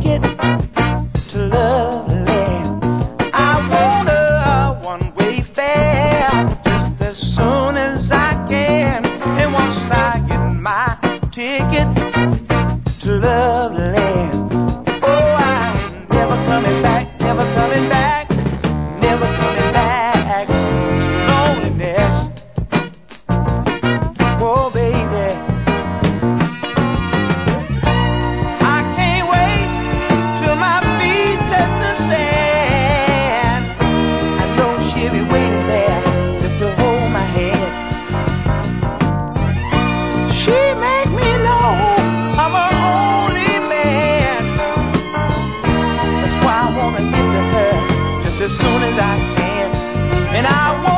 ticket to Loveland. I want a one-way fare just as soon as I can. And once I get my ticket to Loveland, oh, I'm never coming back, never coming back, never coming back to loneliness. Oh, baby, I can't wait till my feet touch the sand. I know she'll be waiting there just to hold my hand. She make me know I'm her only man. That's why I wanna get to her just as soon as I can. And I want